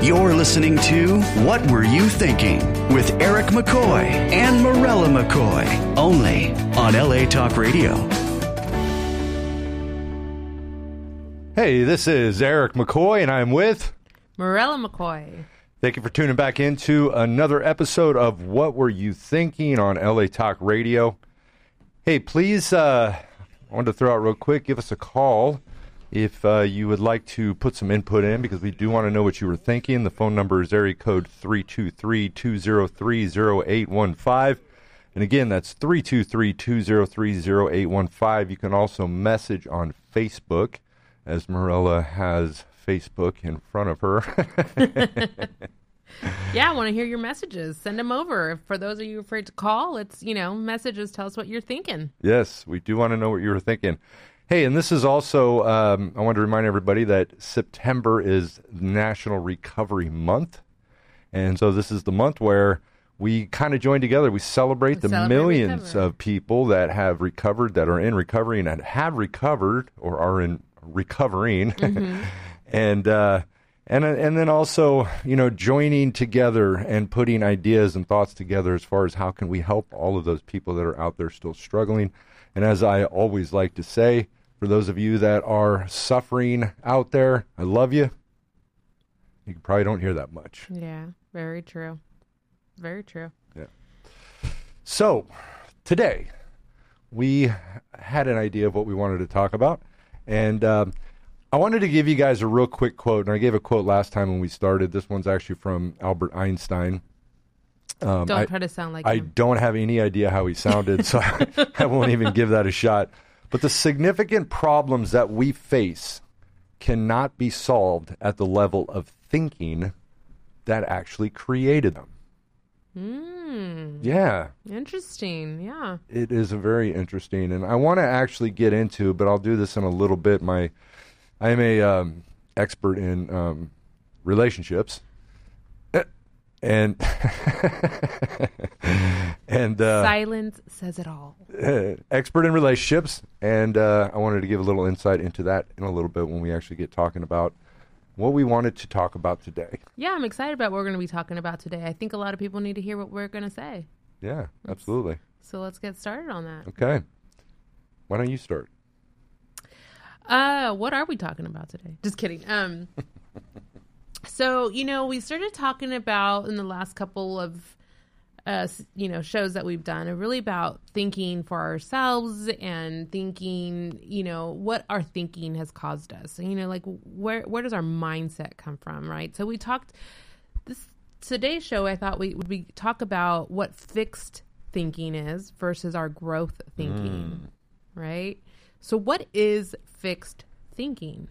You're listening to What Were You Thinking? With Eric McCoy and Morella McCoy, only on LA Talk Radio. Hey, this is Eric McCoy, and I'm with Morella McCoy. Thank you for tuning back into another episode of What Were You Thinking on LA Talk Radio. Hey, please, I wanted to throw out real quick, give us a call if you would like to put some input in, because we do want to know what you were thinking. The phone number is area code 323-203-0815. And again, that's 323-203-0815. You can also message on Facebook, as Morella has Facebook in front of her. Yeah, I want to hear your messages. Send them over. For those of you afraid to call, it's, messages. Tell us what you're thinking. Yes, we do want to know what you were thinking. Hey, and this is also, I want to remind everybody that September is National Recovery Month. And so this is the month where we kind of join together. We celebrate the millions of people that have recovered, that are in recovery, and that have recovered or are in recovering. Mm-hmm. And then also, joining together and putting ideas and thoughts together as far as how can we help all of those people that are out there still struggling. And as I always like to say, for those of you that are suffering out there, I love you. You probably don't hear that much. Yeah, very true. Very true. Yeah. So, today, we had an idea of what we wanted to talk about. And I wanted to give you guys a real quick quote. And I gave a quote last time when we started. This one's actually from Albert Einstein. Don't try to sound like him. I don't have any idea how he sounded, so I won't even give that a shot. But the significant problems that we face cannot be solved at the level of thinking that actually created them. Yeah. Interesting, yeah. It is a very interesting, and I want to actually get into, but I'll do this in a little bit. I am a expert in relationships. And silence says it all. Expert in relationships, and I wanted to give a little insight into that in a little bit when we actually get talking about what we wanted to talk about today. Yeah, I'm excited about what we're going to be talking about today. I think a lot of people need to hear what we're going to say. Yeah, absolutely. So let's get started on that. Okay. Why don't you start? What are we talking about today? Just kidding. So, we started talking about in the last couple of, shows that we've done, really about thinking for ourselves and thinking, what our thinking has caused us. Where does our mindset come from, right? So we talked, today's show, I thought we talk about what fixed thinking is versus our growth thinking, right? So what is fixed thinking?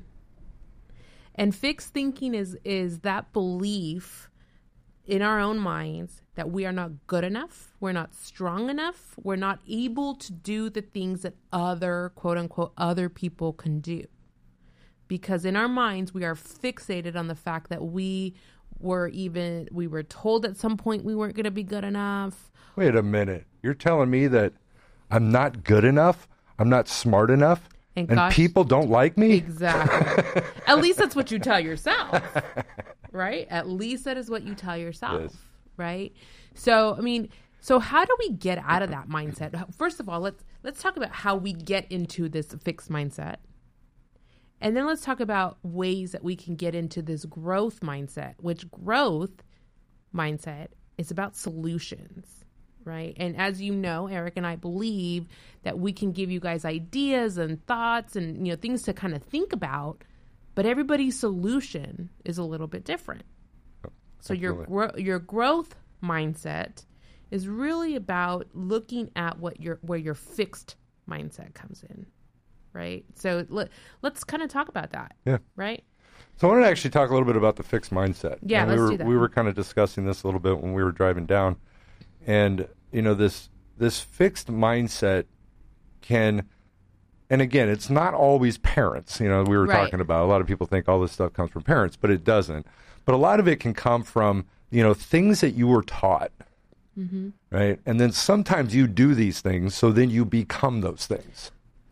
And fixed thinking is that belief in our own minds that we are not good enough, we're not strong enough, we're not able to do the things that other, quote unquote, other people can do. Because in our minds, we are fixated on the fact that we were told at some point we weren't going to be good enough. Wait a minute. You're telling me that I'm not good enough? I'm not smart enough? And people don't like me? Exactly. At least that's what you tell yourself, right? At least that is what you tell yourself, yes. Right? So, so how do we get out of that mindset? First of all, let's talk about how we get into this fixed mindset. And then let's talk about ways that we can get into this growth mindset, which growth mindset is about solutions. Right. And as you know, Eric and I believe that we can give you guys ideas and thoughts and, things to kind of think about. But everybody's solution is a little bit different. So your growth mindset is really about looking at where your fixed mindset comes in. Right. So let's kind of talk about that. Yeah. Right. So I wanted to actually talk a little bit about the fixed mindset. Yeah, let's do that. We were kind of discussing this a little bit when we were driving down. And, this fixed mindset can, and again, it's not always parents, we were right. talking about. A lot of people think all this stuff comes from parents, but it doesn't. But a lot of it can come from, things that you were taught, right? And then sometimes you do these things, so then you become those things.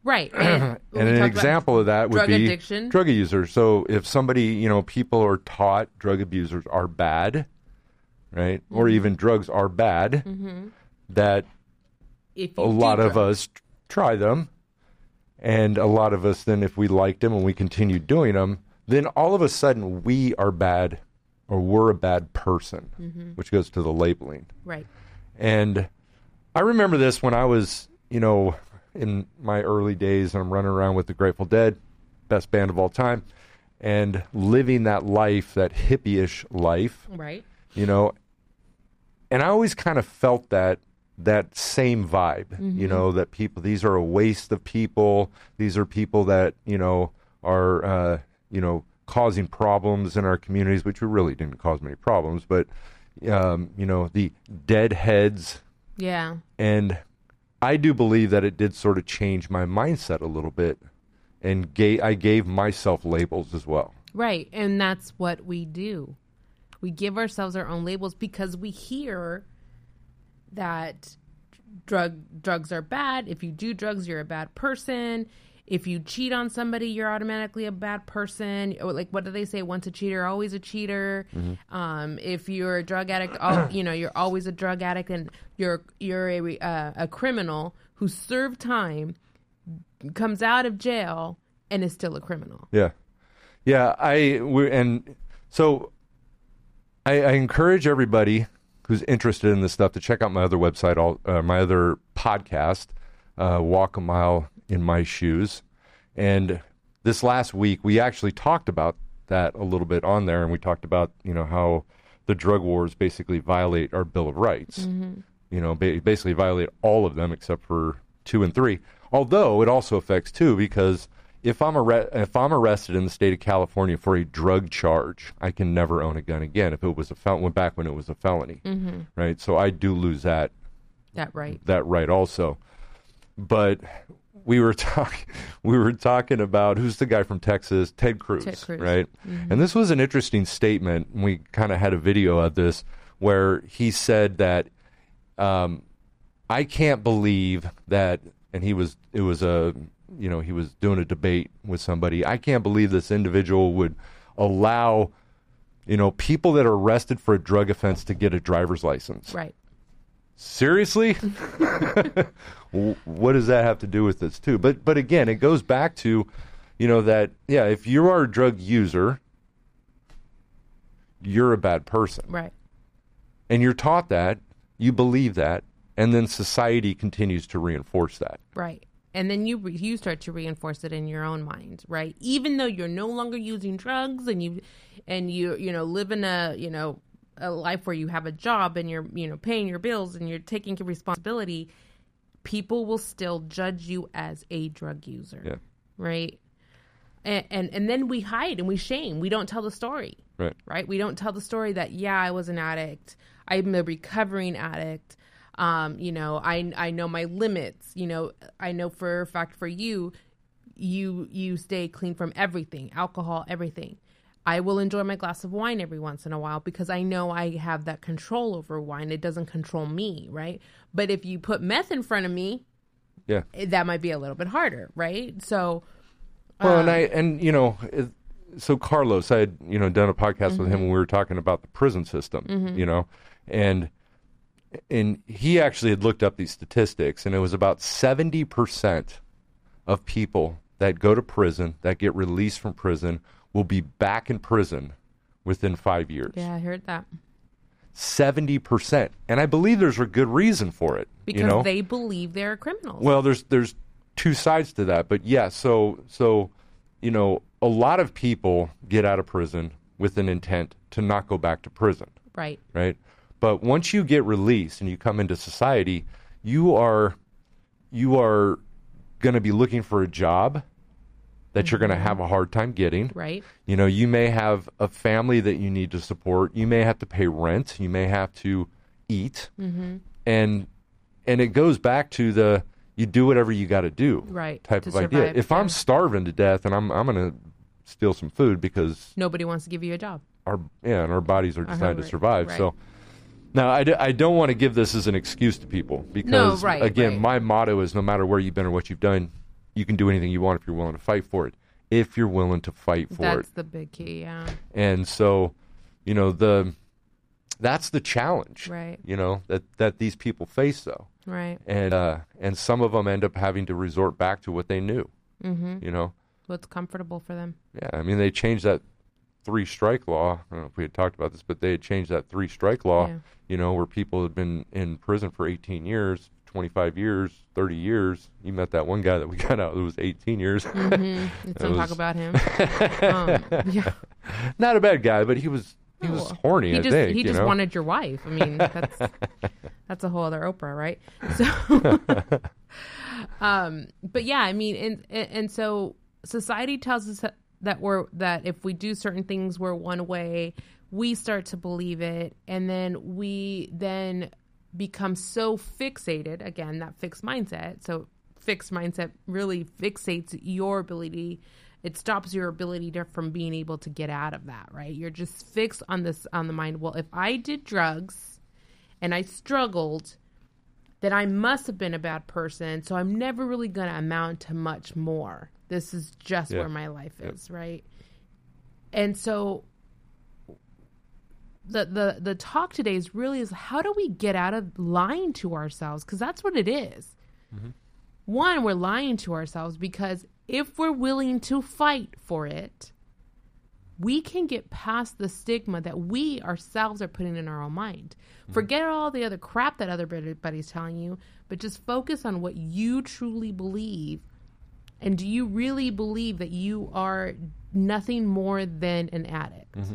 Right. And an example of that would drug be addiction. drug users. So if somebody, people are taught drug abusers are bad, right? Mm-hmm. Or even drugs are bad, that If a you do lot of drugs. us try them. And a lot of us then, if we liked them and we continue doing them, then all of a sudden we are bad or we're a bad person, which goes to the labeling. Right. And I remember this when I was, in my early days, and I'm running around with the Grateful Dead, best band of all time, and living that life, that hippie-ish life, Right. and I always kind of felt that same vibe, that people, these are a waste of people. These are people that, are, causing problems in our communities, which we really didn't cause many problems, but, the deadheads. Yeah. And I do believe that it did sort of change my mindset a little bit, and I gave myself labels as well. Right. And that's what we do. We give ourselves our own labels because we hear that drugs are bad. If you do drugs, you're a bad person. If you cheat on somebody, you're automatically a bad person. Or like, what do they say? Once a cheater, always a cheater. If you're a drug addict, you're always a drug addict, and you're a criminal who served time, comes out of jail, and is still a criminal. Yeah, yeah. So I encourage everybody who's interested in this stuff to check out my other website, my other podcast, Walk a Mile in My Shoes. And this last week, we actually talked about that a little bit on there, and we talked about, how the drug wars basically violate our Bill of Rights. Basically violate all of them except for 2 and 3. Although it also affects 2, because if I'm arrested in the state of California for a drug charge, I can never own a gun again. If it was back when it was a felony, right? So I do lose that right also. But we were talking about, who's the guy from Texas, Ted Cruz, right? And this was an interesting statement. We kind of had a video of this where he said that I can't believe that, and he was doing a debate with somebody. I can't believe this individual would allow, people that are arrested for a drug offense to get a driver's license. Right. Seriously? What does that have to do with this too? But again, it goes back to, that, yeah, if you are a drug user, you're a bad person. Right. And you're taught that, you believe that, and then society continues to reinforce that. Right. And then you start to reinforce it in your own mind, right? Even though you're no longer using drugs and you live in a life where you have a job and you're paying your bills and you're taking responsibility, people will still judge you as a drug user. Yeah. Right? And then we hide and we shame. We don't tell the story. Right? We don't tell the story that, yeah, I was an addict. I'm a recovering addict. I know my limits. I know for a fact for you stay clean from everything, alcohol, everything. I will enjoy my glass of wine every once in a while because I know I have that control over wine. It doesn't control me, right? But if you put meth in front of me, yeah, that might be a little bit harder, right? So, so Carlos, I had done a podcast with him when we were talking about the prison system, and he actually had looked up these statistics, and it was about 70% of people that go to prison, that get released from prison, will be back in prison within 5 years. Yeah, I heard that. 70%. And I believe there's a good reason for it. Because they believe they're criminals. Well, there's two sides to that. But yeah, so a lot of people get out of prison with an intent to not go back to prison. Right. Right? But once you get released and you come into society, you are going to be looking for a job that you're going to have a hard time getting. Right. You may have a family that you need to support. You may have to pay rent. You may have to eat. And it goes back to you do whatever you got to do type of survive, idea. If I'm starving to death and I'm going to steal some food because nobody wants to give you a job. And our bodies are designed to survive. Right. So now I don't want to give this as an excuse to people because again, my motto is no matter where you've been or what you've done, you can do anything you want if you're willing to fight for it. If you're willing to fight for it. That's the big key, yeah. And so, you know, that's the challenge, Right. you know, that these people face, though. Right. And some of them end up having to resort back to what they knew, you know. What's comfortable for them. Yeah, I mean, they changed that 3-strike law. I don't know if we had talked about this, but they had changed that 3-strike law, you know, where people had been in prison for 18 years, 25 years, 30 years. You met that one guy that we got out that was 18 years. Let's not talk about him. Yeah. Not a bad guy, but he was horny, I think. He just wanted your wife. I mean, that's a whole other Oprah, right? So, but yeah, I mean, and so society tells us that if we do certain things, we're one way. We start to believe it, and then we become so fixated. Again, that fixed mindset. So fixed mindset really fixates your ability. It stops your ability from being able to get out of that, right? You're just fixed on the mind. Well, if I did drugs and I struggled, then I must have been a bad person. So I'm never really going to amount to much more. This is just where my life is, right? And so the talk today is how do we get out of lying to ourselves? Because that's what it is. Mm-hmm. One, we're lying to ourselves because if we're willing to fight for it, we can get past the stigma that we ourselves are putting in our own mind. Mm-hmm. Forget all the other crap that everybody's telling you, but just focus on what you truly believe. And do you really believe that you are nothing more than an addict? Mm-hmm.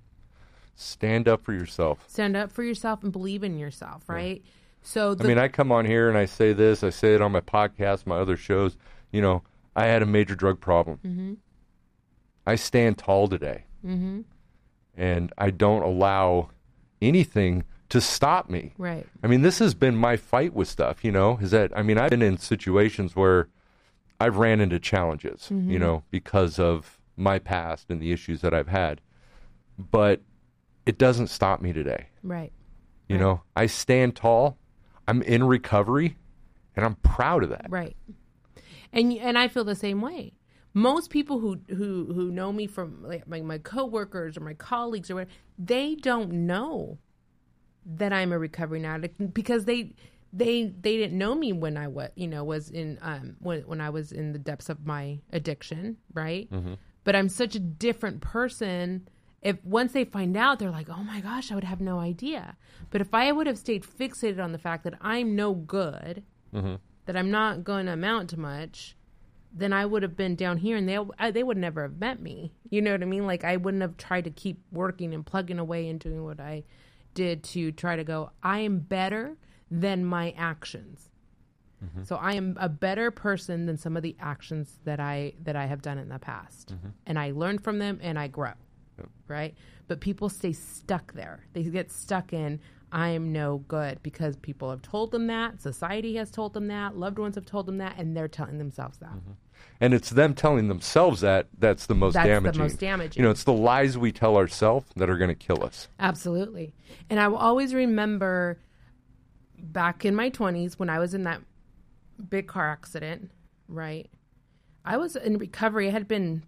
Stand up for yourself. Stand up for yourself and believe in yourself, right? Yeah. So I come on here and I say this. I say it on my podcast, my other shows. You know, I had a major drug problem. Mm-hmm. I stand tall today. Mm-hmm. And I don't allow anything to stop me. Right. I mean, this has been my fight with stuff, you know, I've been in situations where I've ran into challenges, mm-hmm. you know, because of my past and the issues that I've had. But it doesn't stop me today. Right. You know, I stand tall. I'm in recovery, and I'm proud of that. Right. And I feel the same way. Most people who know me from like my coworkers or my colleagues or whatever, they don't know that I'm a recovering addict because they didn't know me when I was in when I was in the depths of my addiction, right? Mm-hmm. But I'm such a different person. If once they find out, they're like, oh my gosh, I would have no idea. But if I would have stayed fixated on the fact that I'm no good, mm-hmm. that I'm not going to amount to much, then I would have been down here and they would never have met me. You know what I mean? Like I wouldn't have tried to keep working and plugging away and doing what I did to try to go, I am better than my actions. Mm-hmm. So I am a better person than some of the actions that I have done in the past. Mm-hmm. And I learn from them and I grow. Right? But people stay stuck there. They get stuck in, I am no good because people have told them that. Society has told them that. Loved ones have told them that. And they're telling themselves that. Mm-hmm. And it's them telling themselves that's the most damaging. That's the most damaging. You know, it's the lies we tell ourselves that are going to kill us. Absolutely. And I will always remember back in my 20s when I was in that big car accident, right? I was in recovery. It had been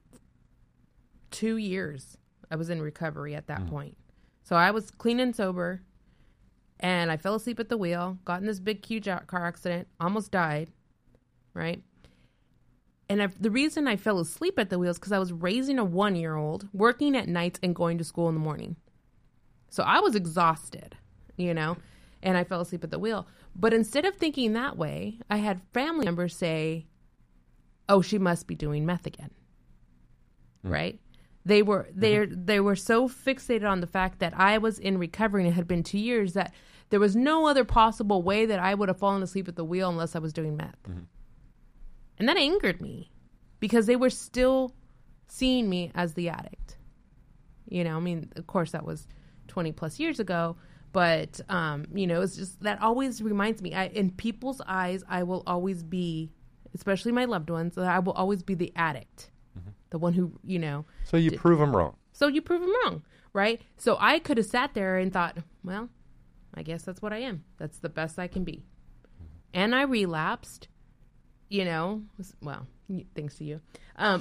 2 years. I was in recovery at that point. So I was clean and sober, and I fell asleep at the wheel, got in this big, huge car accident, almost died, right? And the reason I fell asleep at the wheel is because I was raising a 1-year-old, working at nights, and going to school in the morning. So I was exhausted, you know, and I fell asleep at the wheel. But instead of thinking that way, I had family members say, oh, she must be doing meth again, right? They were so fixated on the fact that I was in recovery and it had been 2 years that there was no other possible way that I would have fallen asleep at the wheel unless I was doing meth. Mm-hmm. And that angered me because they were still seeing me as the addict. You know, I mean, of course that was 20 plus years ago, but, you know, it's just, that always reminds me, in people's eyes, I will always be, especially my loved ones, I will always be the addict. The one who, you know. So you prove them wrong. So you prove them wrong, right? So I could have sat there and thought, well, I guess that's what I am. That's the best I can be. And I relapsed, you know. Well, thanks to you.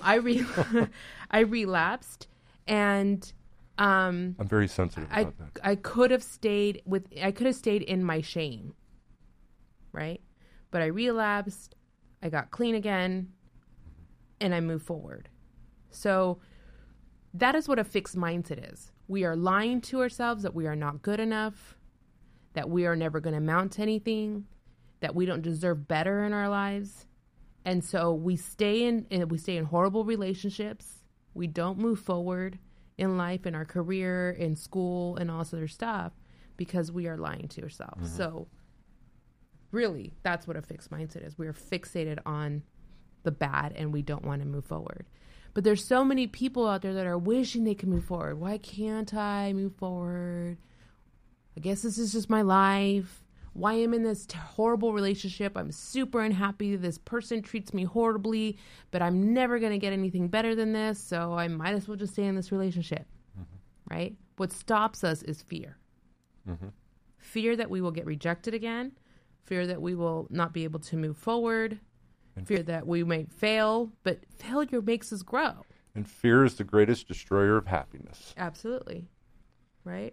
I relapsed, and I'm very sensitive about that. I could have stayed in my shame, right? But I relapsed, I got clean again, and I moved forward. So that is what a fixed mindset is. We are lying to ourselves that we are not good enough, that we are never going to amount to anything, that we don't deserve better in our lives. And so we stay in horrible relationships. We don't move forward in life, in our career, in school, and all this other stuff because we are lying to ourselves. Mm-hmm. So really, that's what a fixed mindset is. We are fixated on the bad and we don't want to move forward. But there's so many people out there that are wishing they could move forward. Why can't I move forward? I guess this is just my life. Why am I in this horrible relationship? I'm super unhappy. This person treats me horribly, but I'm never going to get anything better than this, so I might as well just stay in this relationship, right? What stops us is fear. Mm-hmm. Fear that we will get rejected again, fear that we will not be able to move forward, fear that we may fail, but failure makes us grow. And fear is the greatest destroyer of happiness. Absolutely, right?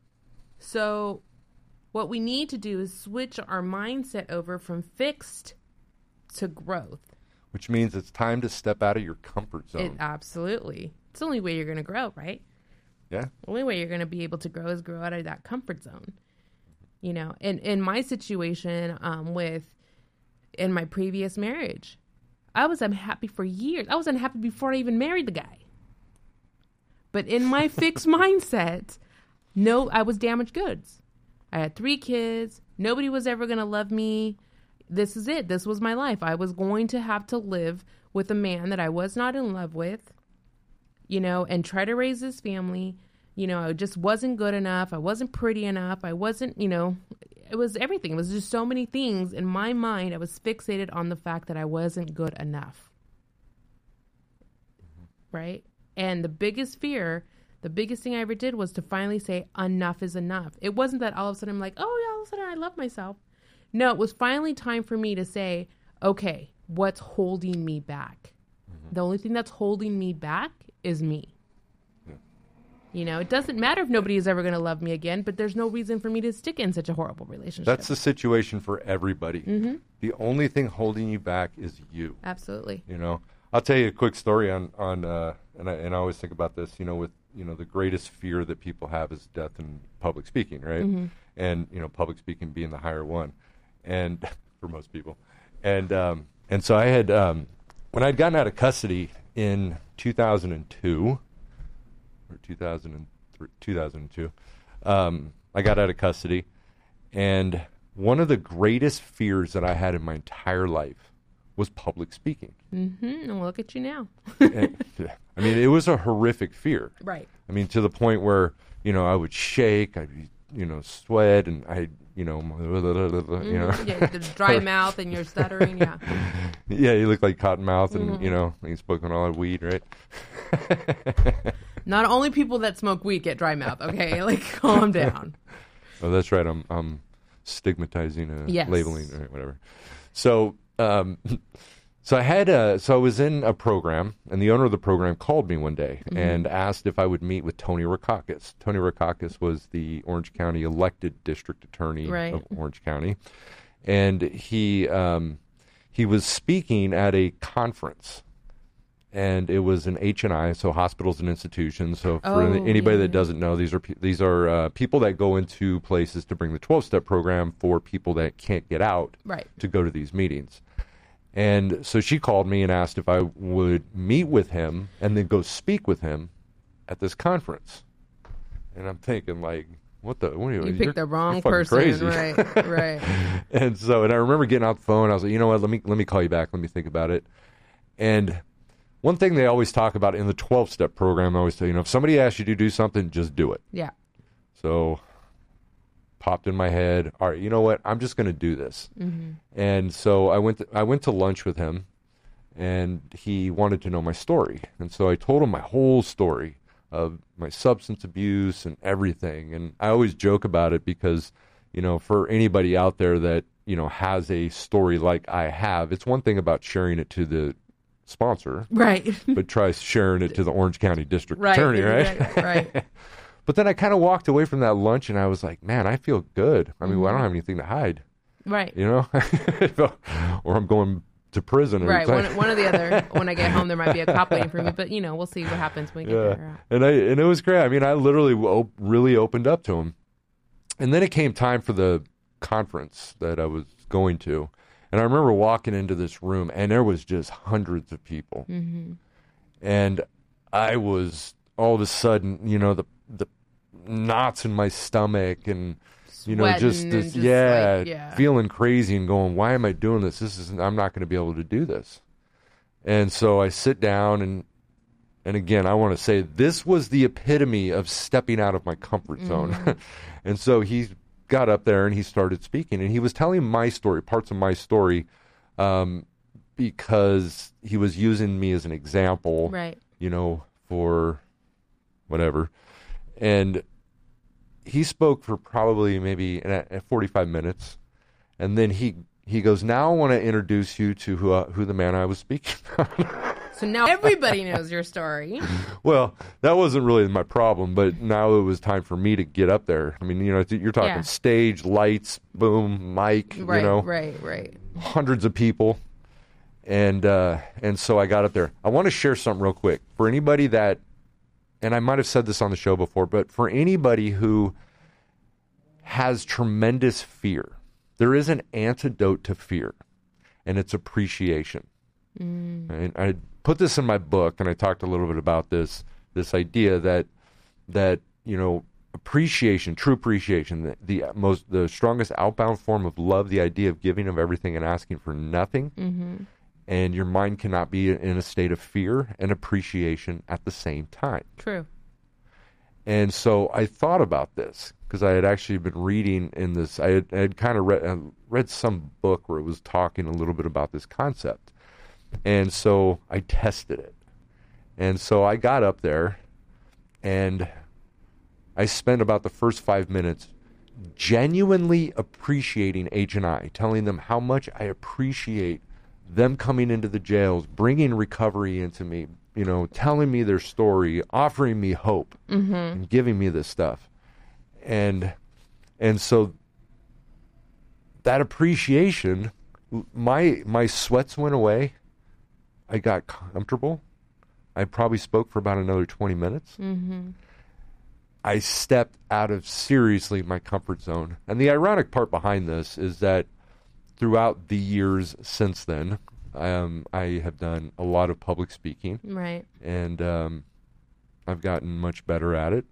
So what we need to do is switch our mindset over from fixed to growth. Which means it's time to step out of your comfort zone. Absolutely. It's the only way you're going to grow, right? Yeah. The only way you're going to be able to grow is grow out of that comfort zone. You know, and in my situation in my previous marriage, I was unhappy for years. I was unhappy before I even married the guy. But in my fixed mindset, I was damaged goods. I had 3 kids. Nobody was ever going to love me. This is it. This was my life. I was going to have to live with a man that I was not in love with, you know, and try to raise his family. You know, I just wasn't good enough. I wasn't pretty enough. I wasn't, you know, it was everything. It was just so many things. In my mind, I was fixated on the fact that I wasn't good enough. Right? And the biggest thing I ever did was to finally say, enough is enough. It wasn't that all of a sudden I'm like, oh, yeah, all of a sudden I love myself. No, it was finally time for me to say, okay, what's holding me back? Mm-hmm. The only thing that's holding me back is me. Yeah. You know, it doesn't matter if nobody is ever going to love me again, but there's no reason for me to stick in such a horrible relationship. That's the situation for everybody. Mm-hmm. The only thing holding you back is you. Absolutely. You know, I'll tell you a quick story and I always think about this, you know, with, you know, the greatest fear that people have is death and public speaking, right? Mm-hmm. And, you know, public speaking being the higher one, and for most people. And so I had, when I'd gotten out of custody in 2002, or 2002, I got out of custody, and one of the greatest fears that I had in my entire life was public speaking. Mm-hmm. And look at you now. I mean, it was a horrific fear. Right. I mean, to the point where, you know, I would shake, I'd, you know, sweat, and I'd, you know, you know. Yeah, the dry mouth and you're stuttering, yeah. Yeah, you look like Cottonmouth, and, you know, he's smoking all that weed, right? Not only people that smoke weed get dry mouth, okay? Like, calm down. Oh, that's right. I'm stigmatizing, yes. Labeling, right, whatever. So, so I was in a program, and the owner of the program called me one day and asked if I would meet with Tony Rackauckas. Tony Rackauckas was the Orange County elected district attorney of Orange County, and he was speaking at a conference, and it was an H&I, so hospitals and institutions. So for anybody that doesn't know, these are people that go into places to bring the 12-step program for people that can't get out to go to these meetings. And so she called me and asked if I would meet with him and then go speak with him at this conference. And I'm thinking, like, what are you picked the wrong person, crazy. Right. And I remember getting out the phone. I was like, you know what? Let me call you back. Let me think about it. And one thing they always talk about in the 12-step program, I always say, you know, if somebody asks you to do something, just do it. Yeah. So popped in my head, all right, you know what? I'm just going to do this. Mm-hmm. And so I went to lunch with him, and he wanted to know my story. And so I told him my whole story of my substance abuse and everything. And I always joke about it because, you know, for anybody out there that, you know, has a story like I have, it's one thing about sharing it to the sponsor. Right. But try sharing it to the Orange County District Right. Attorney, right? Right. But then I kind of walked away from that lunch and I was like, man, I feel good. I mean, I don't have anything to hide, Right. you know? Or I'm going to prison. Or Right. One or the other. When I get home, there might be a cop waiting for me, but we'll see what happens when we get there. And it was great. I mean, I literally really opened up to him. And then it came time for the conference that I was going to. And I remember walking into this room and there was just hundreds of people. Mm-hmm. And I was all of a sudden, the knots in my stomach and, just this, feeling crazy and going, why am I doing this? I'm not going to be able to do this. And so I sit down and again, I want to say this was the epitome of stepping out of my comfort zone. Mm-hmm. And so he got up there and he started speaking and he was telling my story, parts of my story, because he was using me as an example, right. For whatever. And he spoke for probably maybe 45 minutes. And then he goes, now I want to introduce you to who the man I was speaking on. So now everybody knows your story. Well, that wasn't really my problem, but now it was time for me to get up there. I mean, you're talking stage, lights, boom, mic, Right. Hundreds of people. And so I got up there. I want to share something real quick. For anybody that, and I might have said this on the show before, but for anybody who has tremendous fear, there is an antidote to fear, and it's appreciation. And I put this in my book, and I talked a little bit about this idea that appreciation, true appreciation, the strongest outbound form of love, the idea of giving of everything and asking for nothing. Mm-hmm. And your mind cannot be in a state of fear and appreciation at the same time. True. And so I thought about this because I had actually been reading in this. I had kind of read some book where it was talking a little bit about this concept. And so I tested it. And so I got up there and I spent about the first 5 minutes genuinely appreciating H&I, telling them how much I appreciate them coming into the jails, bringing recovery into me, telling me their story, offering me hope, and giving me this stuff. And so that appreciation, my sweats went away. I got comfortable. I probably spoke for about another 20 minutes. Mm-hmm. I stepped out of seriously my comfort zone. And the ironic part behind this is that throughout the years since then, I have done a lot of public speaking. Right. And I've gotten much better at it.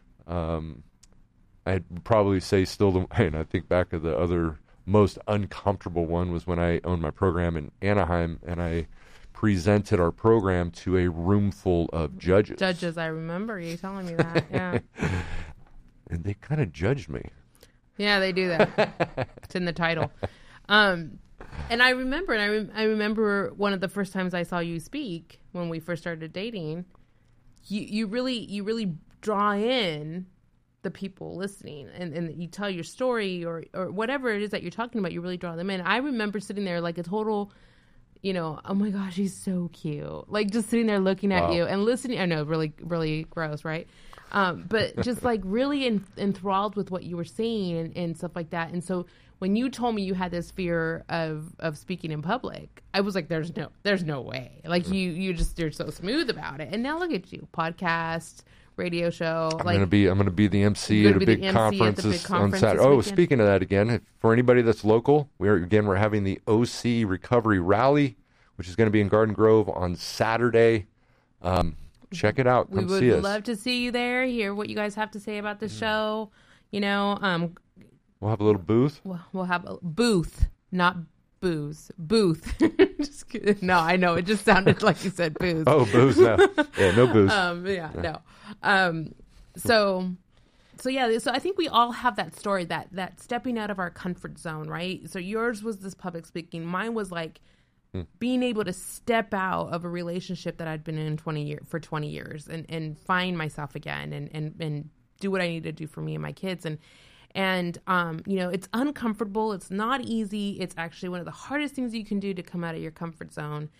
I'd probably say and I think back of the other most uncomfortable one was when I owned my program in Anaheim and I presented our program to a room full of judges. Judges, I remember you telling me that, yeah. And they kind of judged me. Yeah, they do that. It's in the title. And I remember one of the first times I saw you speak when we first started dating. You really draw in the people listening, and you tell your story or whatever it is that you're talking about. You really draw them in. I remember sitting there like a total, oh my gosh, he's so cute. Like just sitting there looking at you and listening. I know, really, really gross, right? But just like really enthralled with what you were saying and stuff like that. And so when you told me you had this fear of speaking in public, I was like, there's no way. Like you're so smooth about it. And now look at you, podcast, radio show. I'm gonna be the MC at a big conference on Saturday. Oh, speaking of that again, for anybody that's local, we're having the OC Recovery Rally, which is going to be in Garden Grove on Saturday. Check it out. Come see us. We would love to see you there. Hear what you guys have to say about the show. We'll have a little booth. We'll have a booth, not booze. Booth. Just kidding. No, I know. It just sounded like you said booze. Oh, booze. No. Yeah, no booze. No. So I think we all have that story, that stepping out of our comfort zone, right? So yours was this public speaking. Mine was like being able to step out of a relationship that I'd been in for 20 years and find myself again and do what I need to do for me and my kids. And it's uncomfortable. It's not easy. It's actually one of the hardest things you can do to come out of your comfort zone.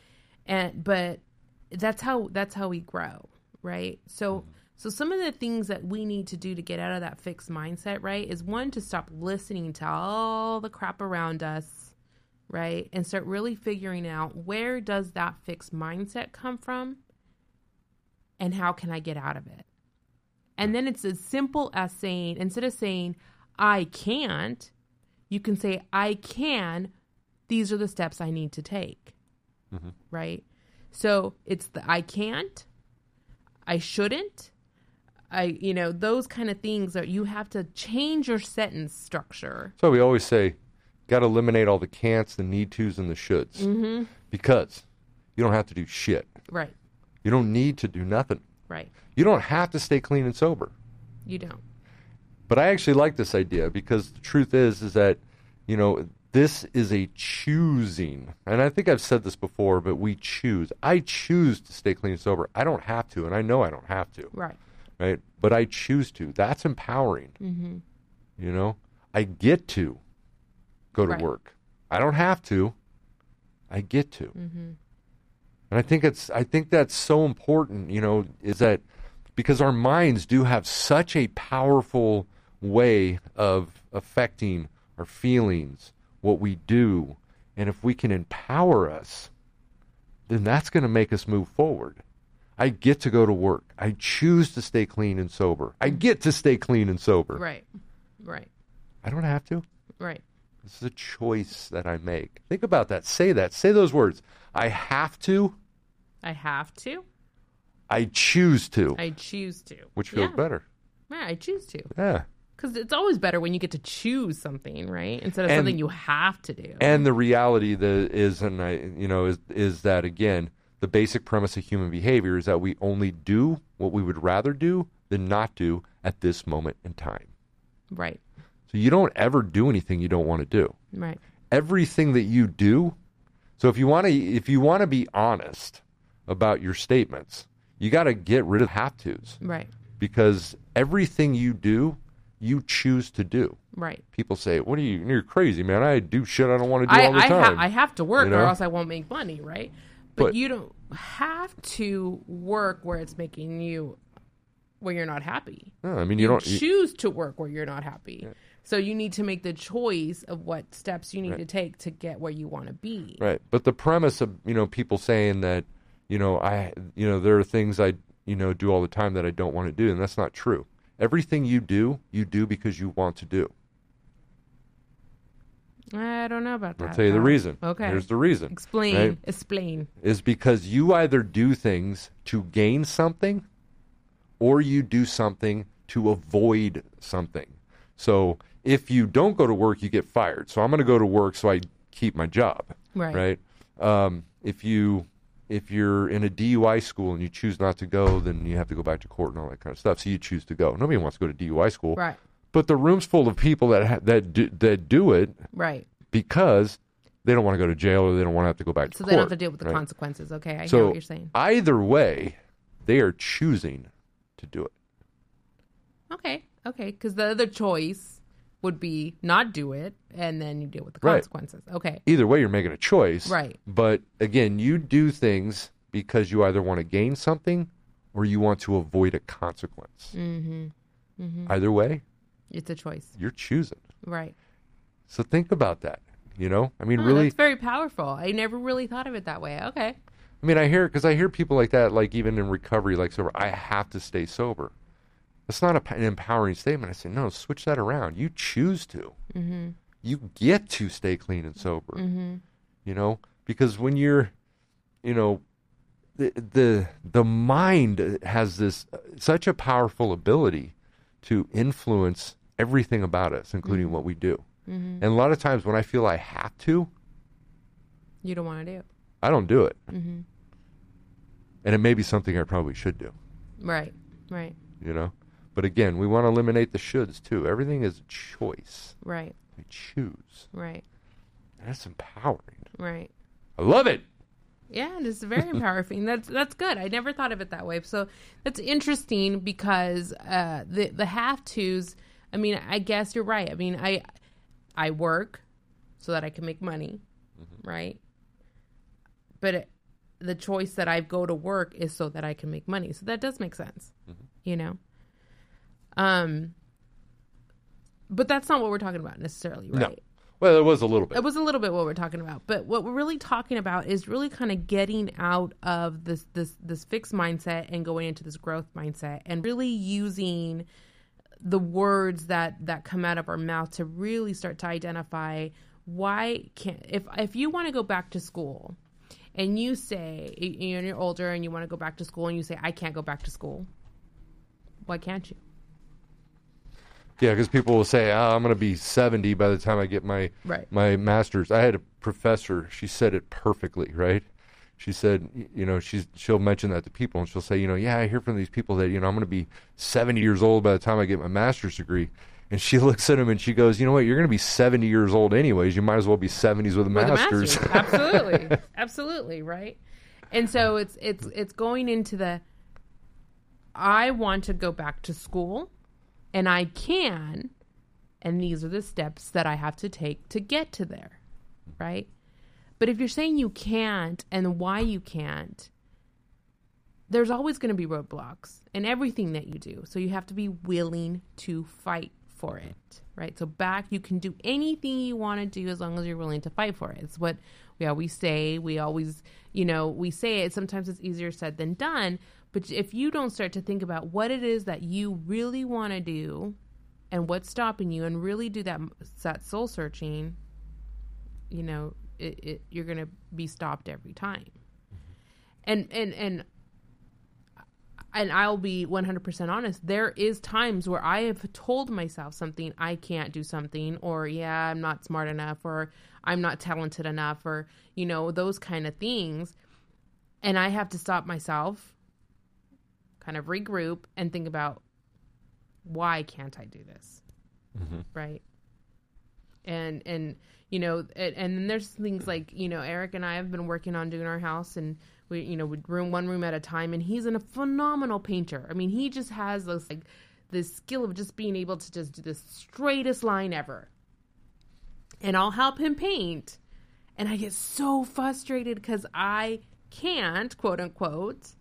But that's how we grow, right? So some of the things that we need to do to get out of that fixed mindset, right, is one, to stop listening to all the crap around us, right, and start really figuring out, where does that fixed mindset come from, and how can I get out of it? And then it's as simple as saying, instead of saying, I can't, you can say, I can, these are the steps I need to take, right? So it's the I can't, I shouldn't, those kind of things that you have to change your sentence structure. So we always say, got to eliminate all the can'ts, the need tos, and the shoulds. Because you don't have to do shit. Right. You don't need to do nothing. Right. You don't have to stay clean and sober. You don't. But I actually like this idea, because the truth is that, this is a choosing. And I think I've said this before, but we choose. I choose to stay clean and sober. I don't have to, and I know I don't have to. Right. Right? But I choose to. That's empowering. I get to go to work. I don't have to. I get to. And I think that's so important, is that because our minds do have such a powerful way of affecting our feelings, what we do, and if we can empower us, then that's going to make us move forward. I get to go to work. I choose to stay clean and sober. I get to stay clean and sober. Right. Right. I don't have to. Right. This is a choice that I make. Think about that. Say that. Say those words. I have to. I have to. I choose to. I choose to. Which feels better. Yeah, I choose to. Yeah. Because it's always better when you get to choose something, right? Instead of something you have to do. And the reality is that, again, the basic premise of human behavior is that we only do what we would rather do than not do at this moment in time. Right. So you don't ever do anything you don't want to do. Right. Everything that you do. So if you want to be honest about your statements, you got to get rid of have tos. Right. Because everything you do, you choose to do. Right. People say, you're crazy, man. I do shit I don't want to do all the time. I have to work or else I won't make money, right? But you don't have to work where it's making you, where you're not happy. No, I mean, you choose to work where you're not happy. Yeah. So you need to make the choice of what steps you need to take to get where you want to be. Right. But the premise of, people saying that, there are things I, do all the time that I don't want to do, and that's not true. Everything you do because you want to do. I don't know about that. I'll tell you the reason. Okay. Here's the reason. Explain. Right? Explain. Is because you either do things to gain something or you do something to avoid something. So if you don't go to work, you get fired. So I'm going to go to work so I keep my job. Right. If you're in a DUI school and you choose not to go, then you have to go back to court and all that kind of stuff. So you choose to go. Nobody wants to go to DUI school. Right. But the room's full of people that do it. Right. Because they don't want to go to jail or they don't want to have to go back to court. So they don't have to deal with the consequences. Okay, I hear what you're saying. Either way, they are choosing to do it. Okay. Because the other choice would be not do it, and then you deal with the consequences. Right. Okay. Either way, you're making a choice. Right. But again, you do things because you either want to gain something or you want to avoid a consequence. Either way, it's a choice. You're choosing. Right. So think about that. Really, that's very powerful. I never really thought of it that way. Okay. I mean, I hear people like that, like even in recovery, like sober. I have to stay sober. That's not an empowering statement. I say, no, switch that around. You choose to. You get to stay clean and sober. Because when you're, the mind has this such a powerful ability to influence everything about us, including what we do. And a lot of times when I feel I have to, you don't want to do it. I don't do it. And it may be something I probably should do. Right. But again, we want to eliminate the shoulds too. Everything is a choice. Right. We choose. Right. That's empowering. Right. I love it. Yeah, and it's very empowering. That's good. I never thought of it that way. So that's interesting because the have tos. I mean, I guess you're right. I mean, I work so that I can make money, right? But the choice that I go to work is so that I can make money. So that does make sense, you know? But that's not what we're talking about necessarily, right? No. Well, it was a little bit. It was a little bit what we're talking about. But what we're really talking about is really kind of getting out of this fixed mindset and going into this growth mindset and really using the words that come out of our mouth to really start to identify why can't, if you want to go back to school and you say, you're older and you want to go back to school and you say, I can't go back to school. Why can't you? Yeah, because people will say, I'm going to be 70 by the time I get my master's. I had a professor, she said it perfectly, right? She said, she'll mention that to people, and she'll say, I hear from these people that, I'm going to be 70 years old by the time I get my master's degree. And she looks at him and she goes, you know what, you're going to be 70 years old anyways. You might as well be 70s with a master's. Absolutely. Absolutely, right? And so it's going into I want to go back to school. And I can, and these are the steps that I have to take to get to there, right? But if you're saying you can't and why you can't, there's always going to be roadblocks in everything that you do. So you have to be willing to fight for it, right? So you can do anything you want to do as long as you're willing to fight for it. It's what we always say. We always, we say it. Sometimes it's easier said than done. But if you don't start to think about what it is that you really want to do and what's stopping you and really do that soul searching, you're going to be stopped every time. And I'll be 100% honest. There is times where I have told myself something, I can't do something, or I'm not smart enough, or I'm not talented enough, or, those kind of things. And I have to stop myself, kind of regroup and think about, why can't I do this? Right. And then there's things like, Eric and I have been working on doing our house, and we one room at a time, and he's a phenomenal painter. I mean, he just has this skill of just being able to just do the straightest line ever. And I'll help him paint. And I get so frustrated because I can't, quote unquote,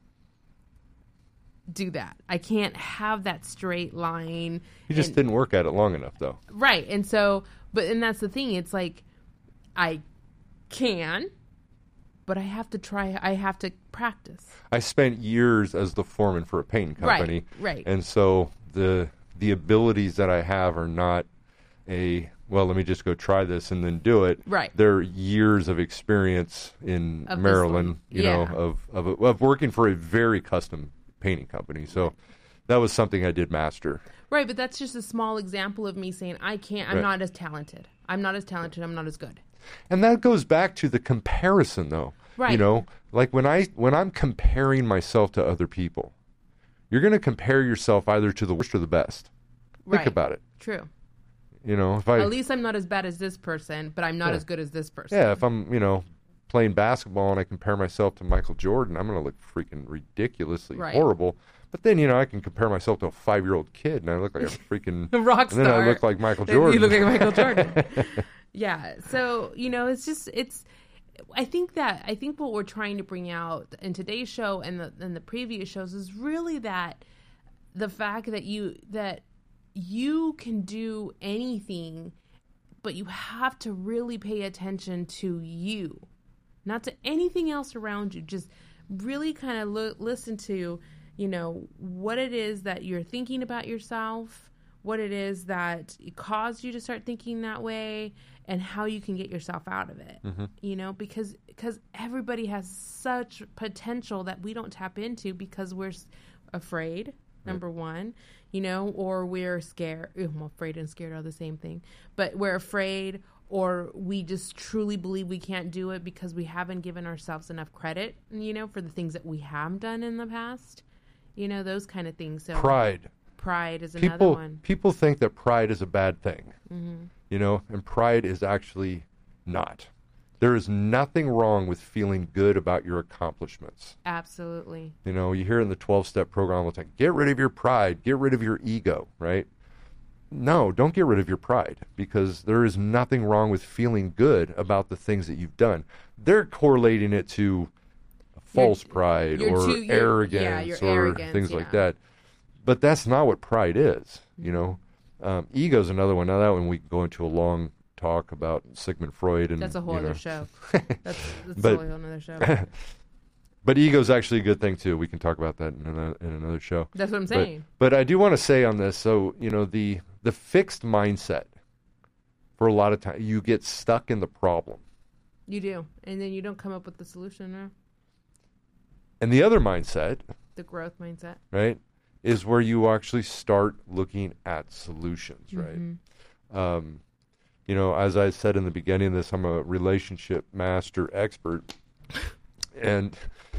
do that. I can't have that straight line. You just didn't work at it long enough, though. Right. And so, and that's the thing. It's like, I can, but I have to try. I have to practice. I spent years as the foreman for a painting company. Right. And so the abilities that I have are not let me just go try this and then do it. Right. They're years of experience in Maryland, of working for a very custom painting company. So that was something I did master. Right, but that's just a small example of me saying, I can't, I'm not as talented. I'm not as talented, I'm not as good. And that goes back to the comparison, though. Right. Like when I'm comparing myself to other people, you're going to compare yourself either to the worst or the best. Think about it. True. At least I'm not as bad as this person, but I'm not as good as this person. Yeah, if I'm, playing basketball and I compare myself to Michael Jordan, I'm going to look freaking ridiculously horrible. But then, I can compare myself to a 5-year-old kid and I look like a freaking rock star. And then I look like Michael Jordan. You look like Michael Jordan. Yeah. So, I think what we're trying to bring out in today's show and the previous shows is really that the fact that you can do anything, but you have to really pay attention to you. Not to anything else around you. Just really kind of listen to, what it is that you're thinking about yourself, what it is that caused you to start thinking that way, and how you can get yourself out of it. Because everybody has such potential that we don't tap into because we're afraid, number one, or we're scared. Afraid and scared are the same thing. But we're afraid, or we just truly believe we can't do it because we haven't given ourselves enough credit, for the things that we have done in the past, those kind of things. So Pride is another one. People think that pride is a bad thing, and pride is actually not. There is nothing wrong with feeling good about your accomplishments. Absolutely. You hear in the 12-step program all the time, get rid of your pride, get rid of your ego, right? No, don't get rid of your pride, because there is nothing wrong with feeling good about the things that you've done. They're correlating it to false pride you're or arrogance your or arrogance, things like that. But that's not what pride is, you know. Ego's another one. Now that one we can go into a long talk about Sigmund Freud, and that's a whole other show. That's But- a whole other show. But ego's actually a good thing too. We can talk about that in another show. That's what I'm saying. But I do want to say on this, so you know, the fixed mindset, for a lot of time, you get stuck in the problem. You do, and then you don't come up with the solution, or And the other mindset, the growth mindset. right, is where you actually start looking at solutions, right? You know, as I said in the beginning of this, I'm a relationship master expert. And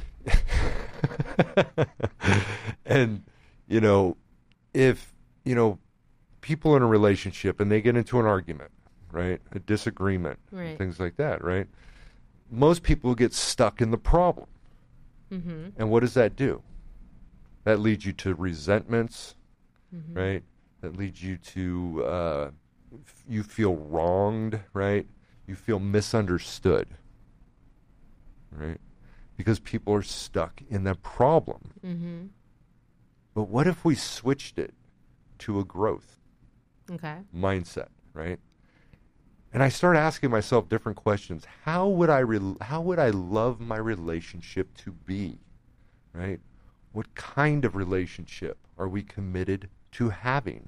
and you know, if you know people in a relationship and they get into an argument, right, a disagreement, Right. things like that, right, most people get stuck in the problem. And what does that do? That leads you to resentments, right? That leads you to you feel wronged, right? You feel misunderstood, right? Because people are stuck in that problem. But what if we switched it to a growth Okay. mindset, right? And I started asking myself different questions. How would I love my relationship to be, right? What kind of relationship are we committed to having?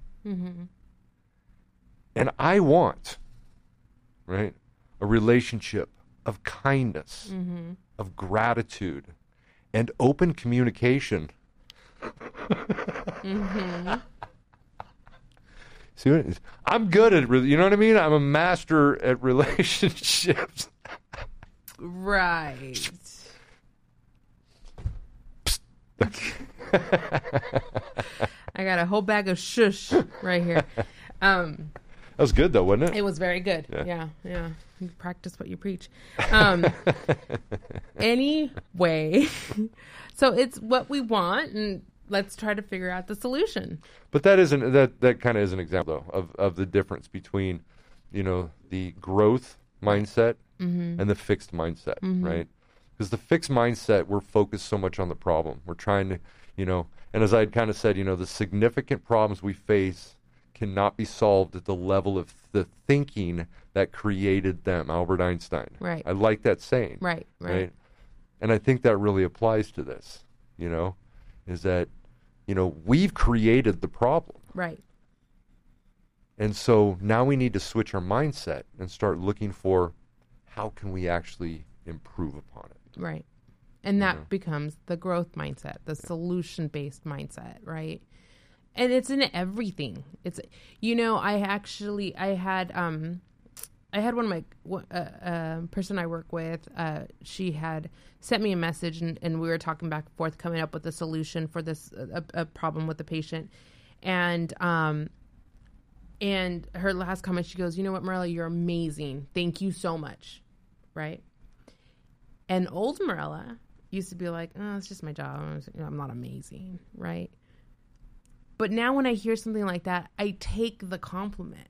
And I want, right, a relationship of kindness, of gratitude, and open communication. See what it is? I'm good at, you know what I mean? I'm a master at relationships. Right. I got a whole bag of shush right here. That was good though, wasn't it? It was very good. Yeah. Yeah. You practice what you preach. Anyway, so it's what we want, and let's try to figure out the solution. But that kind of is an example though, of the difference between, you know, the growth mindset and the fixed mindset, right? Because the fixed mindset, we're focused so much on the problem. We're trying to, you know, and as I had kind of said, you know, the significant problems we face cannot be solved at the level of the thinking that created them, Albert Einstein. Right. I like that saying. Right. And I think that really applies to this, you know, is that, you know, we've created the problem. Right. And so now we need to switch our mindset and start looking for how can we actually improve upon it. Right. And that becomes the growth mindset, the solution-based mindset, right? And it's in everything. It's, you know, I had one of my person I work with, she had sent me a message, and we were talking back and forth, coming up with a solution for this a problem with the patient, and her last comment, she goes, "You know what, Marilla, you're amazing. Thank you so much," right? And old Marilla used to be like, "Oh, it's just my job. I'm not amazing," right? But now when I hear something like that, I take the compliment.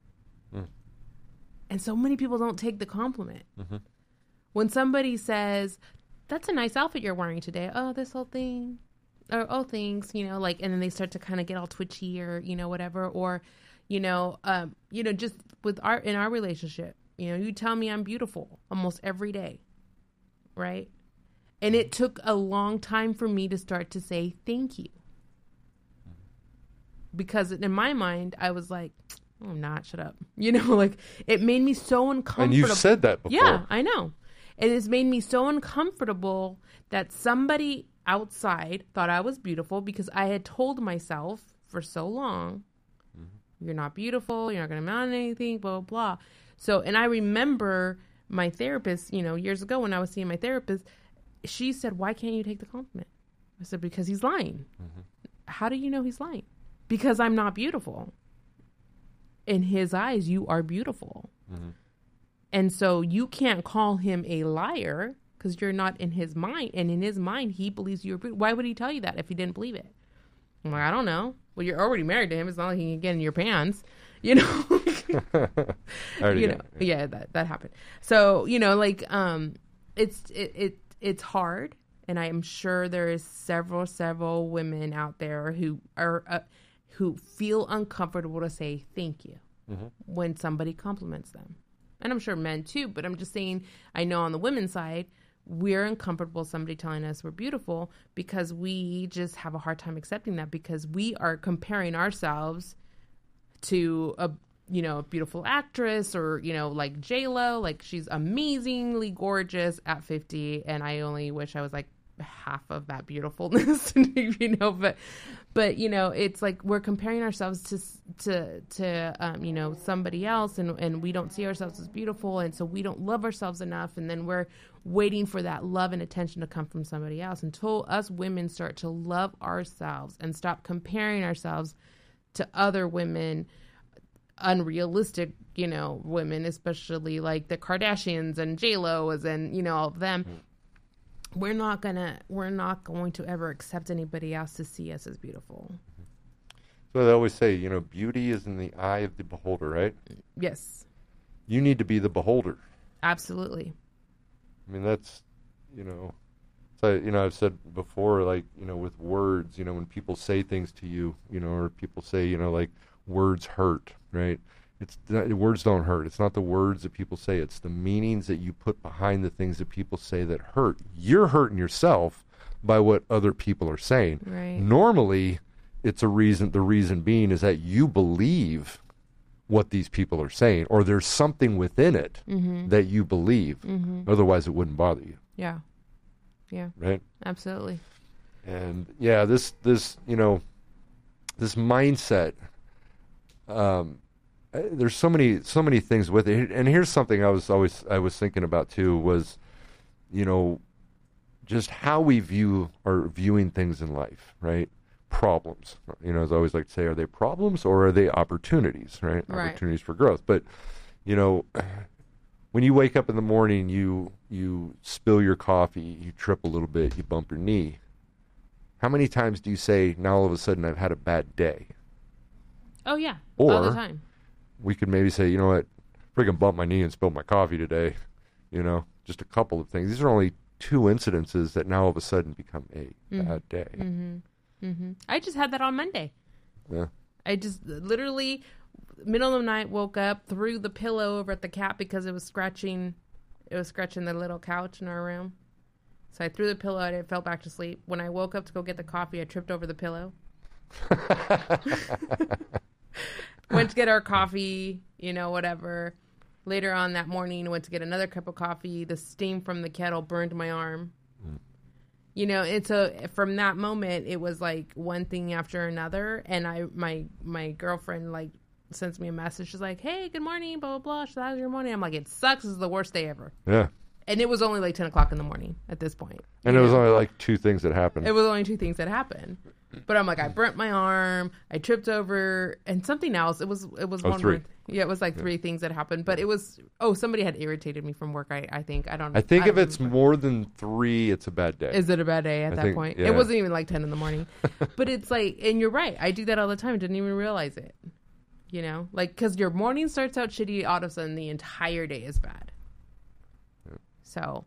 And so many people don't take the compliment. When somebody says, "That's a nice outfit you're wearing today." "Oh, this whole thing." Or, "Oh, thanks," you know, like, and then they start to kind of get all twitchy or, you know, whatever. Or, just in our relationship, you know, you tell me I'm beautiful almost every day. Right. And it took a long time for me to start to say thank you. Because in my mind, I was like, "Oh, I'm not, shut up." You know, like, it made me so uncomfortable. And you've said that before. Yeah, I know. And it's made me so uncomfortable that somebody outside thought I was beautiful, because I had told myself for so long, "You're not beautiful, you're not going to amount to anything, blah, blah, blah." So, and I remember my therapist, you know, years ago when I was seeing my therapist, she said, "Why can't you take the compliment?" I said, "Because he's lying." "How do you know he's lying?" "Because I'm not beautiful. In his eyes, you are beautiful." And so you can't call him a liar because you're not in his mind. And in his mind, he believes you're beautiful. Why would he tell you that if he didn't believe it? I'm like, "I don't know." "Well, you're already married to him. It's not like he can get in your pants." You know? Yeah, that happened. So, you know, like, it's hard. And I am sure there is several women out there who are who feel uncomfortable to say thank you when somebody compliments them. And I'm sure men too, but I'm just saying, I know on the women's side, we're uncomfortable somebody telling us we're beautiful because we just have a hard time accepting that because we are comparing ourselves to a beautiful actress or, like J-Lo, like she's amazingly gorgeous at 50. And I only wish I was like half of that beautifulness, but it's like we're comparing ourselves to somebody else and we don't see ourselves as beautiful. And so we don't love ourselves enough. And then we're waiting for that love and attention to come from somebody else until us women start to love ourselves and stop comparing ourselves to other women, unrealistic, women, especially like the Kardashians and J-Lo's and, all of them. We're not going to ever accept anybody else to see us as beautiful. So they always say, beauty is in the eye of the beholder, right? Yes. You need to be the beholder. Absolutely. I mean, that's, so, I've said before, like, with words, when people say things to you, or people say, like, words hurt, right? Words don't hurt. It's not the words that people say. It's the meanings that you put behind the things that people say that hurt. You're hurting yourself by what other people are saying. Right. Normally, it's the reason being is that you believe what these people are saying, or there's something within it that you believe. Otherwise, it wouldn't bother you. Yeah. Yeah. Right? Absolutely. And yeah, this mindset, there's so many things with it. And here's something I was thinking about too was, just how we are viewing things in life, right? Problems, as I always like to say, are they problems or are they opportunities, right? Opportunities for growth. But, when you wake up in the morning, you spill your coffee, you trip a little bit, you bump your knee. How many times do you say, now all of a sudden I've had a bad day? Oh, yeah. Or all the time. We could maybe say, you know what, freaking bumped my knee and spilled my coffee today. Just a couple of things. These are only two incidences that now all of a sudden become a bad day. I just had that on Monday. Yeah. I just literally, middle of the night, woke up, threw the pillow over at the cat because it was scratching the little couch in our room. So I threw the pillow at it, fell back to sleep. When I woke up to go get the coffee, I tripped over the pillow. Went to get our coffee, whatever. Later on that morning, went to get another cup of coffee. The steam from the kettle burned my arm. And so from that moment, it was like one thing after another. And my girlfriend like sends me a message. She's like, "Hey, good morning, blah, blah, blah. So how's your morning?" I'm like, "It sucks. This is the worst day ever." Yeah. And it was only like 10 o'clock in the morning at this point. And it was only like two things that happened. It was only two things that happened. But I'm like, I burnt my arm, I tripped over, and something else. It was one three. Yeah, it was like three things that happened. But it was, somebody had irritated me from work, I think. I don't know. I think if it's more than three, it's a bad day. Is it a bad day at that point? Yeah. It wasn't even like 10 in the morning. But it's like, and you're right. I do that all the time. I didn't even realize it. Like, because your morning starts out shitty, all of a sudden the entire day is bad. Yeah. So,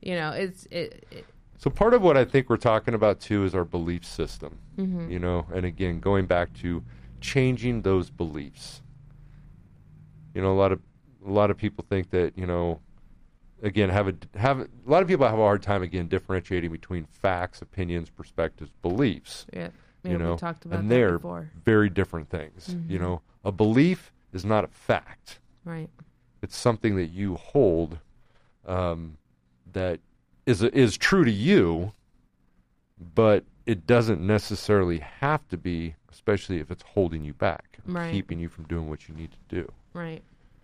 So part of what I think we're talking about too is our belief system, and again, going back to changing those beliefs. A lot of people think that, again, a lot of people have a hard time again differentiating between facts, opinions, perspectives, beliefs. Yeah. We talked about and that they're before. Very different things. A belief is not a fact. Right. It's something that you hold that is true to you, but it doesn't necessarily have to be, especially if it's holding you back, keeping you from doing what you need to do. Right.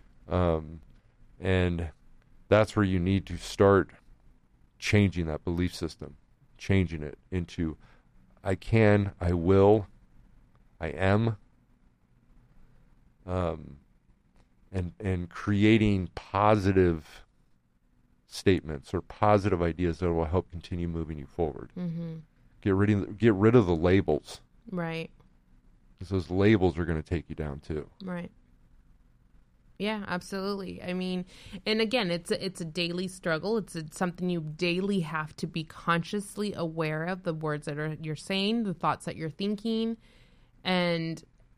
And that's where you need to start changing that belief system, changing it into I can, I will, I am, and creating positive statements or positive ideas that will help continue moving you forward. Get rid of the labels. Right. Because those labels are going to take you down too. Right. Yeah, absolutely. I mean, and again, it's a daily struggle. It's something you daily have to be consciously aware of, the words that you're saying, the thoughts that you're thinking, and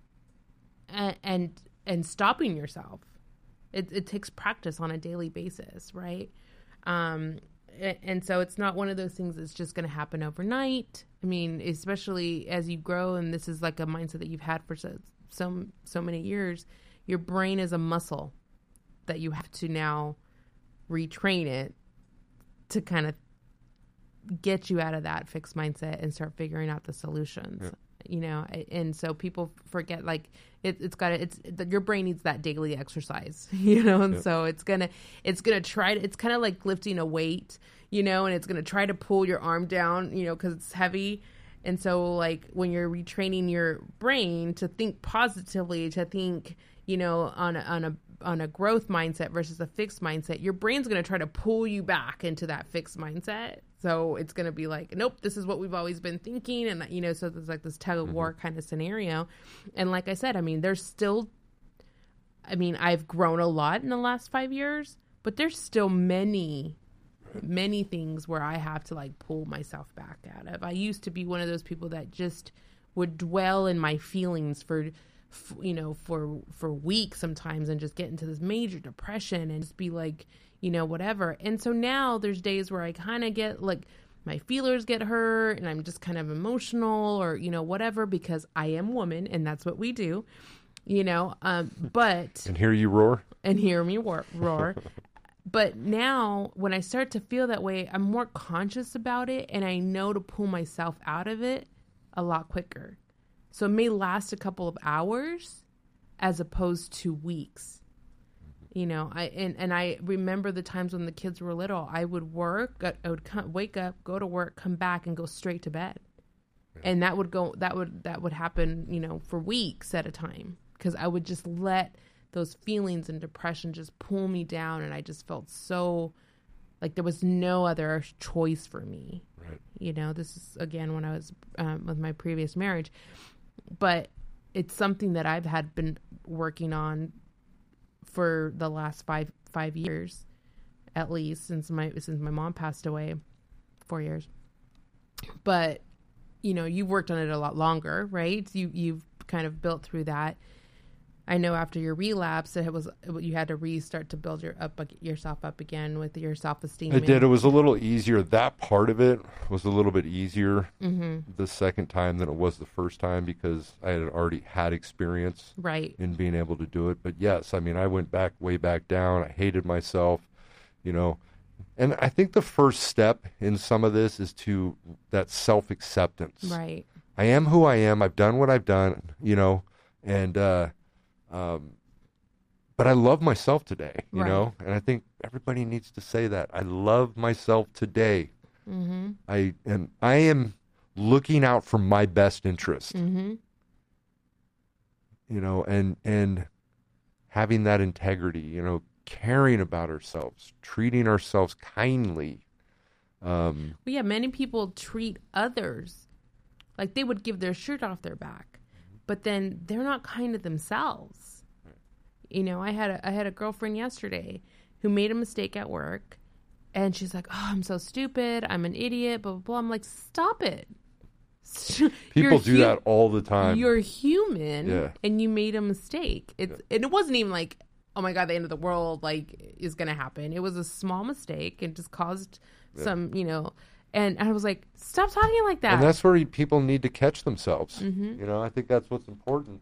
stopping yourself. It takes practice on a daily basis, right? And so it's not one of those things that's just going to happen overnight. I mean, especially as you grow, and this is like a mindset that you've had for so many years. Your brain is a muscle that you have to now retrain it to kind of get you out of that fixed mindset and start figuring out the solutions. Yeah. You know, and so people forget, like your brain needs that daily exercise, you know, and so it's gonna try to, it's kind of like lifting a weight, you know, and it's gonna try to pull your arm down, you know, because it's heavy. And so like when you're retraining your brain to think positively, to think, you know, on a growth mindset versus a fixed mindset, your brain's going to try to pull you back into that fixed mindset. So it's going to be like, nope, this is what we've always been thinking. And, you know, so there's like this tug of war kind of scenario. And like I said, I mean, I've grown a lot in the last 5 years, but there's still many things where I have to like pull myself back out of. I used to be one of those people that just would dwell in my feelings for weeks sometimes, and just get into this major depression and just be like, you know, whatever. And so now there's days where I kind of get like my feelers get hurt and I'm just kind of emotional, or, you know, whatever, because I am woman and that's what we do, you know, but. And hear you roar. And hear me roar. But now when I start to feel that way, I'm more conscious about it, and I know to pull myself out of it a lot quicker. So it may last a couple of hours as opposed to weeks. You know, I remember the times when the kids were little. I would work, I would wake up, go to work, come back, and go straight to bed. Yeah. And that would happen, you know, for weeks at a time, because I would just let those feelings and depression just pull me down, and I just felt so like there was no other choice for me. Right. You know, this is again when I was with my previous marriage. But it's something that I've been working on for the last five years, at least, since my mom passed away, 4 years. But you know, you've worked on it a lot longer, right? You've kind of built through that. I know after your relapse, you had to restart to build yourself up again with your self-esteem. It did. It was a little easier. That part of it was a little bit easier the second time than it was the first time, because I had already had experience in being able to do it. But yes, I mean, I went way back down. I hated myself, you know. And I think the first step in some of this is to that self-acceptance. Right. I am who I am. I've done what I've done, you know, and but I love myself today, you know, and I think everybody needs to say that. I love myself today. Mm-hmm. I am looking out for my best interest, you know, and having that integrity, you know, caring about ourselves, treating ourselves kindly. Well, yeah, many people treat others like they would give their shirt off their back, but then they're not kind to themselves. You know, I had a girlfriend yesterday who made a mistake at work, and she's like, "Oh, I'm so stupid. I'm an idiot." Blah blah blah. I'm like, "Stop it." People do that all the time. You're human, and you made a mistake. And it wasn't even like, oh my God, the end of the world like is going to happen. It was a small mistake and just caused some, you know. And I was like, stop talking like that. And that's where people need to catch themselves. Mm-hmm. You know, I think that's what's important.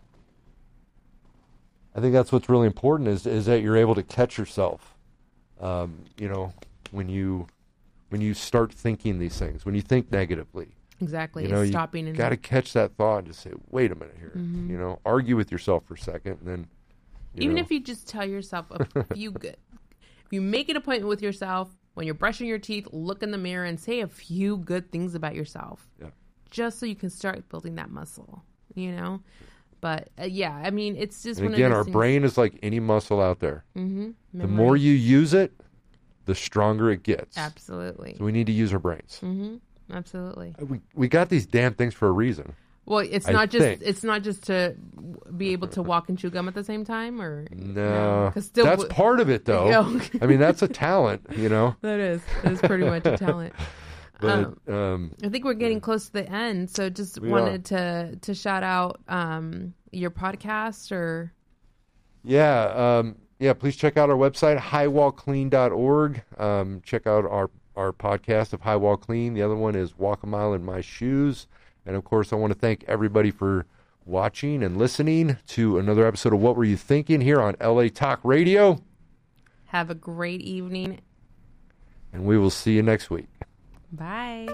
I think that's what's really important is that you're able to catch yourself. You know, when you start thinking these things, when you think negatively. Exactly. You know, stopping and got to catch that thought and just say, wait a minute here. Mm-hmm. You know, argue with yourself for a second, and then even if you just tell yourself a few good, if you make an appointment with yourself when you're brushing your teeth, look in the mirror and say a few good things about yourself. Yeah. Just so you can start building that muscle. You know. But yeah, I mean, it's just and again, our brain is like any muscle out there. Mm-hmm. The more you use it, the stronger it gets. Absolutely. So we need to use our brains. Mm-hmm. Absolutely. We got these damn things for a reason. Well, it's not just to be able to walk and chew gum at the same time, or no? 'Cause still That's part of it, though. Yeah. I mean, that's a talent, you know. That is pretty much a talent. But I think we're getting close to the end, so just wanted to shout out your podcast or. Yeah, please check out our website, highwallclean.org. Check out our podcast of High Wall Clean. The other one is Walk a Mile in My Shoes. And, of course, I want to thank everybody for watching and listening to another episode of What Were You Thinking here on LA Talk Radio. Have a great evening. And we will see you next week. Bye.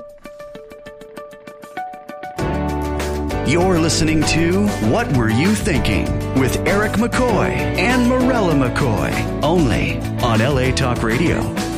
You're listening to What Were You Thinking with Eric McCoy and Morella McCoy, only on LA Talk Radio.